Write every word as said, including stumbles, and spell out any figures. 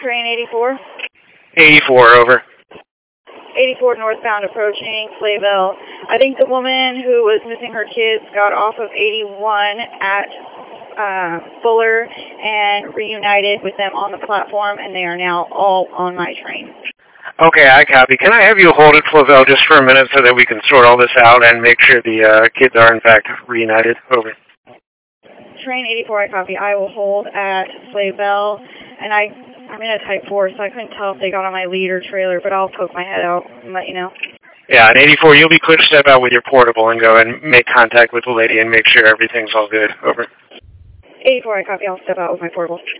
Train eighty-four. eighty-four, over. eighty-four northbound approaching Slayville. I think the woman who was missing her kids got off of eighty-one at uh, Fuller and reunited with them on the platform, and they are now all on my train. Okay, I copy. Can I have you hold at Flavel just for a minute so that we can sort all this out and make sure the uh, kids are, in fact, reunited? Over. Train eighty-four, I copy. I will hold at Slayville, and I, I'm in a Type four, so I couldn't tell if they got on my lead or trailer, but I'll poke my head out and let you know. Yeah, at eighty-four, you'll be clear to step out with your portable and go and make contact with the lady and make sure everything's all good. Over. eighty-four, I copy. I'll step out with my portable.